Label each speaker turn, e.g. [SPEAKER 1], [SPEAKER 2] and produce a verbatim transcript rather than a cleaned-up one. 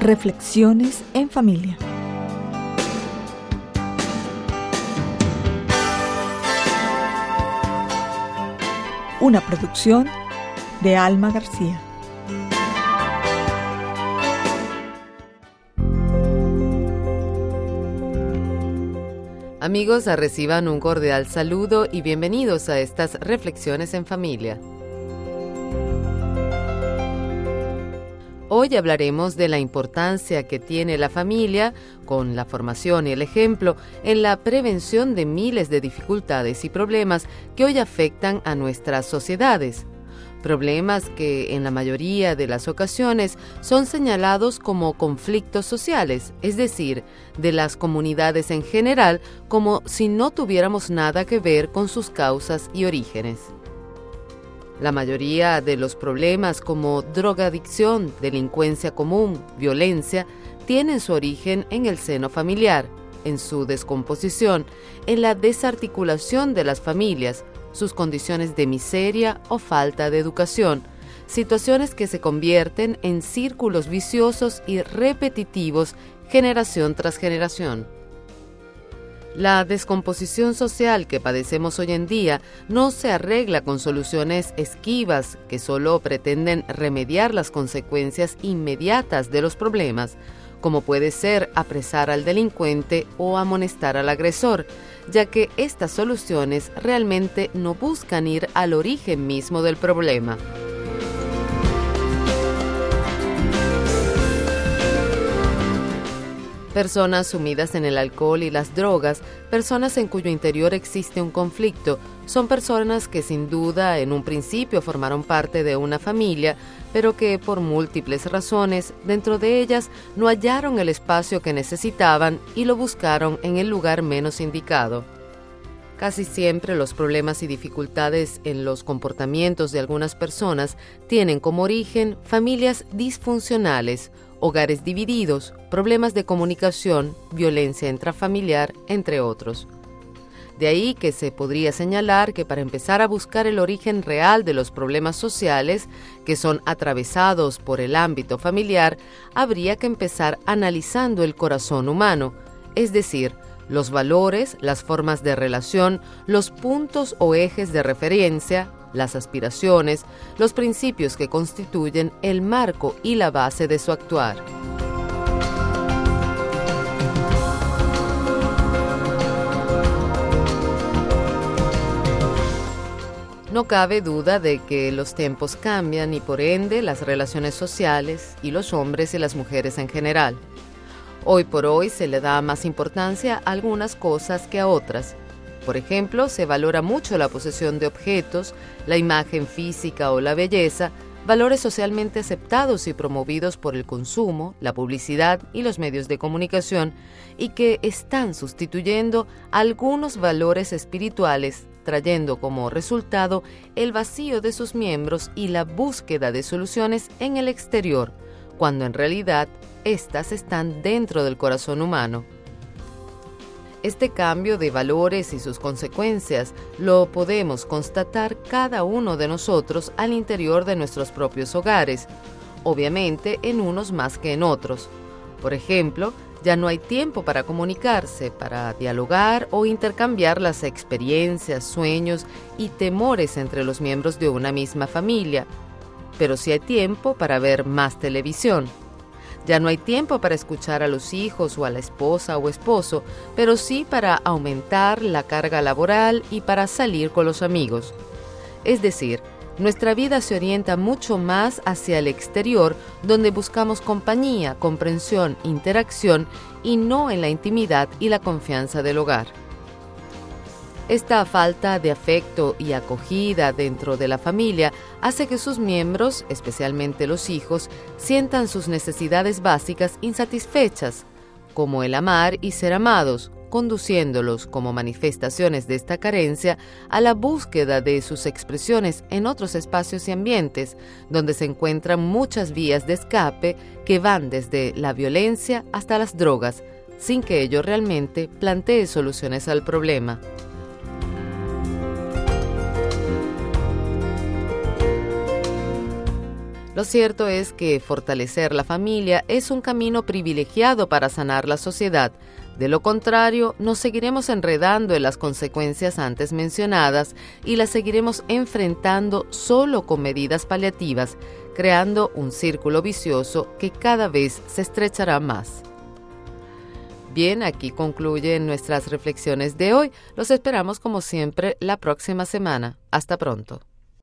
[SPEAKER 1] Reflexiones en familia. Una producción de Alma García.
[SPEAKER 2] Amigos, reciban un cordial saludo y bienvenidos a estas Reflexiones en Familia. Hoy hablaremos de la importancia que tiene la familia, con la formación y el ejemplo, en la prevención de miles de dificultades y problemas que hoy afectan a nuestras sociedades. Problemas que en la mayoría de las ocasiones son señalados como conflictos sociales, es decir, de las comunidades en general, como si no tuviéramos nada que ver con sus causas y orígenes. La mayoría de los problemas como drogadicción, delincuencia común, violencia, tienen su origen en el seno familiar, en su descomposición, en la desarticulación de las familias, sus condiciones de miseria o falta de educación, situaciones que se convierten en círculos viciosos y repetitivos generación tras generación. La descomposición social que padecemos hoy en día no se arregla con soluciones esquivas que solo pretenden remediar las consecuencias inmediatas de los problemas, como puede ser apresar al delincuente o amonestar al agresor, ya que estas soluciones realmente no buscan ir al origen mismo del problema. Personas sumidas en el alcohol y las drogas, personas en cuyo interior existe un conflicto, son personas que sin duda en un principio formaron parte de una familia, pero que por múltiples razones dentro de ellas no hallaron el espacio que necesitaban y lo buscaron en el lugar menos indicado. Casi siempre los problemas y dificultades en los comportamientos de algunas personas tienen como origen familias disfuncionales, hogares divididos, problemas de comunicación, violencia intrafamiliar, entre otros. De ahí que se podría señalar que para empezar a buscar el origen real de los problemas sociales que son atravesados por el ámbito familiar, habría que empezar analizando el corazón humano, es decir, los valores, las formas de relación, los puntos o ejes de referencia, las aspiraciones, los principios que constituyen el marco y la base de su actuar. No cabe duda de que los tiempos cambian y por ende las relaciones sociales y los hombres y las mujeres en general. Hoy por hoy se le da más importancia a algunas cosas que a otras. Por ejemplo, se valora mucho la posesión de objetos, la imagen física o la belleza, valores socialmente aceptados y promovidos por el consumo, la publicidad y los medios de comunicación, y que están sustituyendo algunos valores espirituales, trayendo como resultado el vacío de sus miembros y la búsqueda de soluciones en el exterior, cuando en realidad éstas están dentro del corazón humano. Este cambio de valores y sus consecuencias lo podemos constatar cada uno de nosotros al interior de nuestros propios hogares, obviamente en unos más que en otros. Por ejemplo, ya no hay tiempo para comunicarse, para dialogar o intercambiar las experiencias, sueños y temores entre los miembros de una misma familia, pero sí hay tiempo para ver más televisión. Ya no hay tiempo para escuchar a los hijos o a la esposa o esposo, pero sí para aumentar la carga laboral y para salir con los amigos. Es decir, nuestra vida se orienta mucho más hacia el exterior, donde buscamos compañía, comprensión, interacción y no en la intimidad y la confianza del hogar. Esta falta de afecto y acogida dentro de la familia hace que sus miembros, especialmente los hijos, sientan sus necesidades básicas insatisfechas, como el amar y ser amados, conduciéndolos como manifestaciones de esta carencia a la búsqueda de sus expresiones en otros espacios y ambientes, donde se encuentran muchas vías de escape que van desde la violencia hasta las drogas, sin que ello realmente plantee soluciones al problema. Lo cierto es que fortalecer la familia es un camino privilegiado para sanar la sociedad. De lo contrario, nos seguiremos enredando en las consecuencias antes mencionadas y las seguiremos enfrentando solo con medidas paliativas, creando un círculo vicioso que cada vez se estrechará más. Bien, aquí concluyen nuestras reflexiones de hoy. Los esperamos como siempre la próxima semana. Hasta pronto.